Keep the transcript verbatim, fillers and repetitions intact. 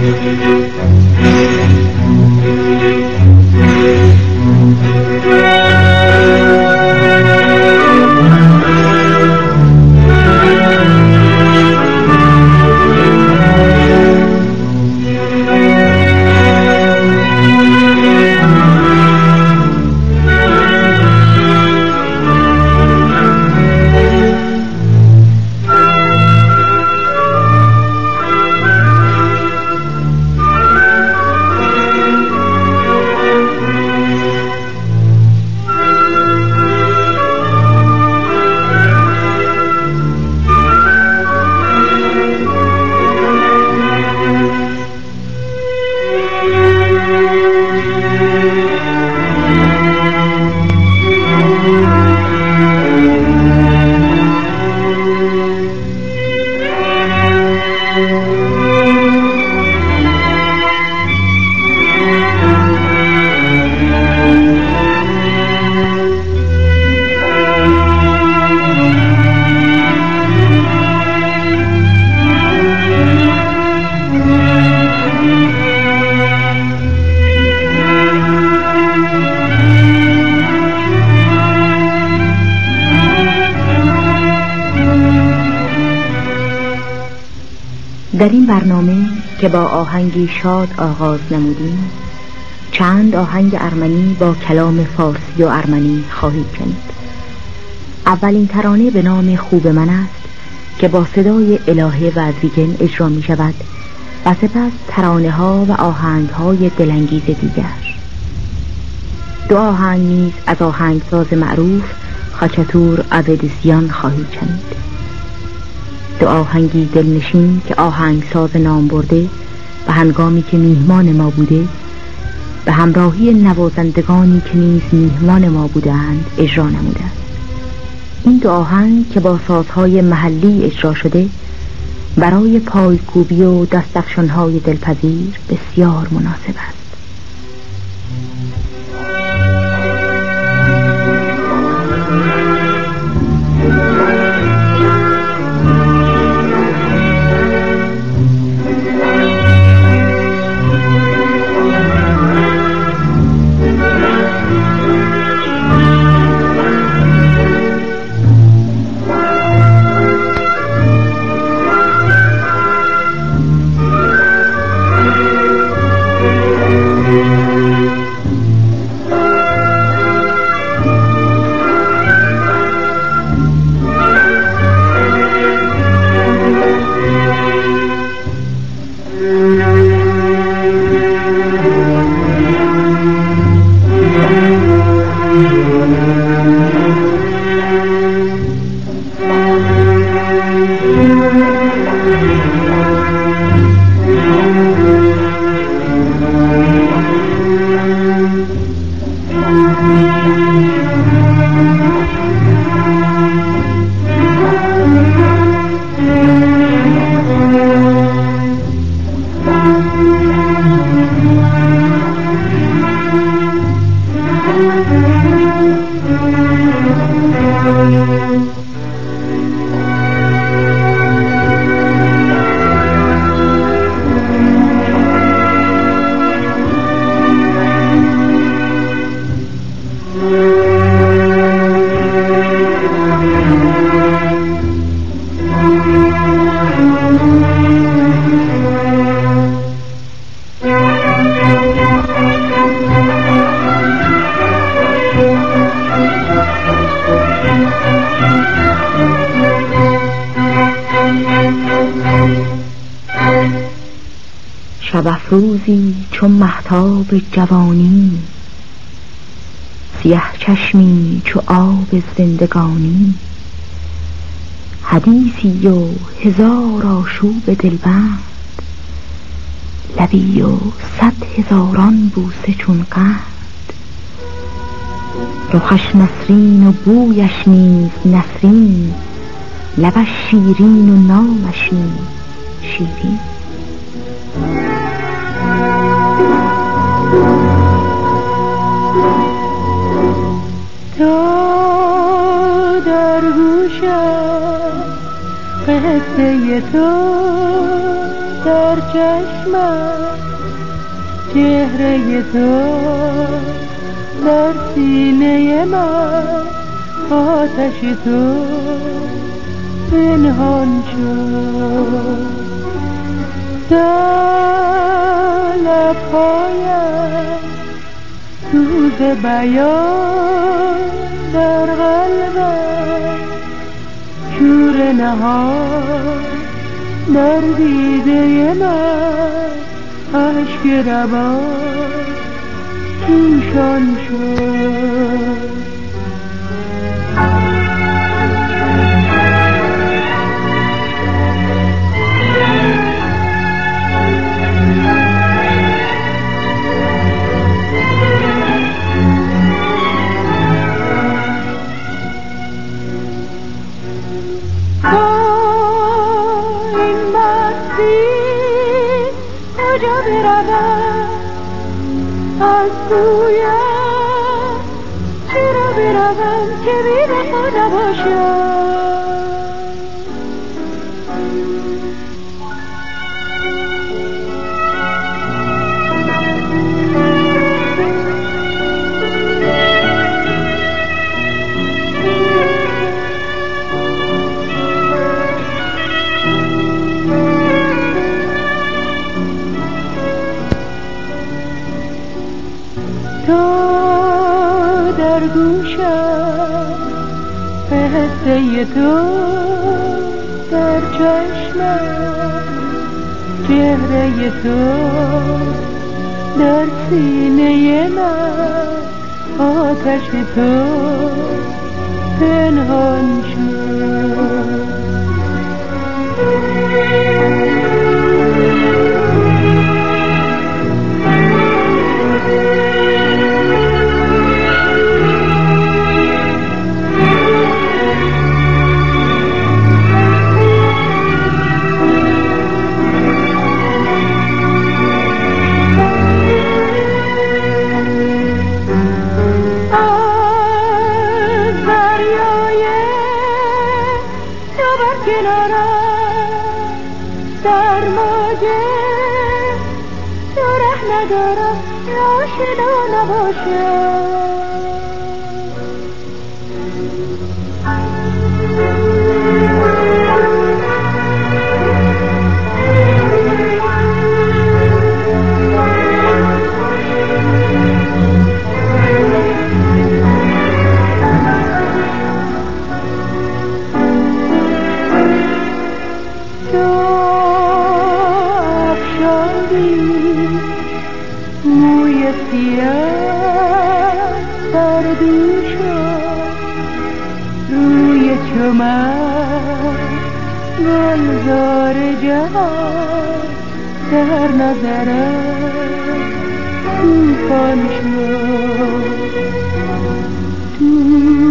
در این برنامه که با آهنگی شاد آغاز نمودیم، چند آهنگ ارمنی با کلام فارسی و ارمنی خواهید شنید. اولین ترانه به نام خوب من است که با صدای الهه وزیگن اجرا می شود و سپس ترانه ها و آهنگ های دلانگیز دیگر. دو آهنگ نیز از آهنگساز معروف خاچاتور آودسیان خواهید شنید. دو آهنگی دلنشین که آهنگساز نام برده و هنگامی که میهمان ما بوده به همراهی نوازندگانی که نیز میهمان ما بودند اجرا نموده است. این دو آهنگ که با سازهای محلی اجرا شده برای پایکوبی و دستفشانهای دلپذیر بسیار مناسب است. شب افروزی چون مهتاب جوانی، سیه چشمی چو آب زندگانی، حدیثی و هزار آشوب دلبند، لبی و صد هزاران بوسه چون قند، رخش نسرین و بویش نیز نسرین، لبش شیرین و نامش نیز شیرین. تا در گوشم قصه تو در در چشمم، چهره تو در سینه من، آتش تو پنهان شد. در لبهایم سوز بیان، در قلبم شور نهان، در دیده من اشک روان جوشان شد. کجا بروم از کویم، چرا بروم که بی وفا نباشم. تو در گوشم، قصه تو در چشمم، چهره تو در سینه من، آتش تو پنهان شد. در موجه تو ره ندارم، آشنا نباشم. موی سیاه در دوشم، روی چمن گلزار جهان، در نظرم توفان شد.